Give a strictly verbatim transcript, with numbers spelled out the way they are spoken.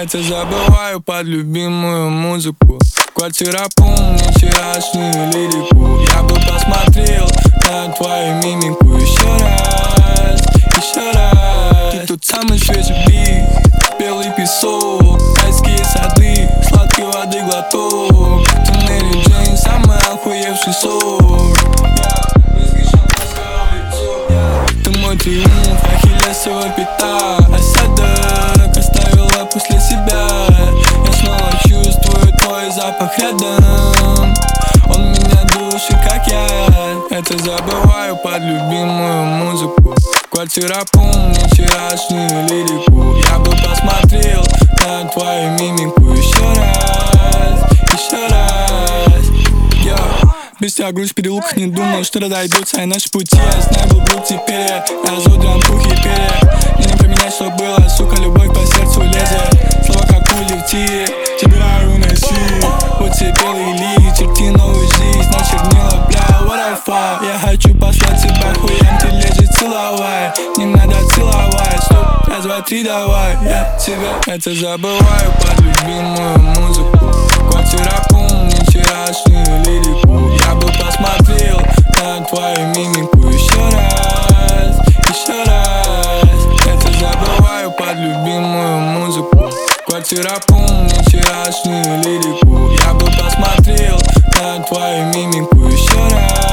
Это забываю под любимую музыку. Квартира помнит вчерашнюю лирику. Я бы посмотрел на твою мимику еще раз, еще раз. Ты тот самый свежий бит, белый песок, райские сады, сладкой воды глоток. Ты Мэри Джейн, самый охуевший сок. Ты мой триумф, ахиллесова пята. Осадок оставила после себя. Я снова чувствую твой запах рядом. Он меня душит, как я. Это забываю под любимую музыку. Квартира помнит вчерашнюю лирику. Я бы посмотрел на твою мимику еще раз, еще раз. Yo. Без тебя грусть в переулках, не думал, что разойдутся и наши пути. Я знаю, был друг, теперь я разудран пух и перья. Мне не поменять, что было, сука, любовь по сердцу лезет. Слова как пули в тире, тебя уноси. Вот тебе белый лист, черти новую жизнь, на чернила, бля, what I fuck. Я хочу послать тебя хуям, ты лежишь, целовай. Не надо целовать, стоп, раз, два, три, давай. Я тебя это забываю под любимую музыку. Квартира помнит вчерашнюю лирику. Я бы посмотрел на твою мимику еще раз, еще раз. Это забываю под любимую музыку. Квартира помнит вчерашнюю лирику. Я бы посмотрел на твою мимику еще раз.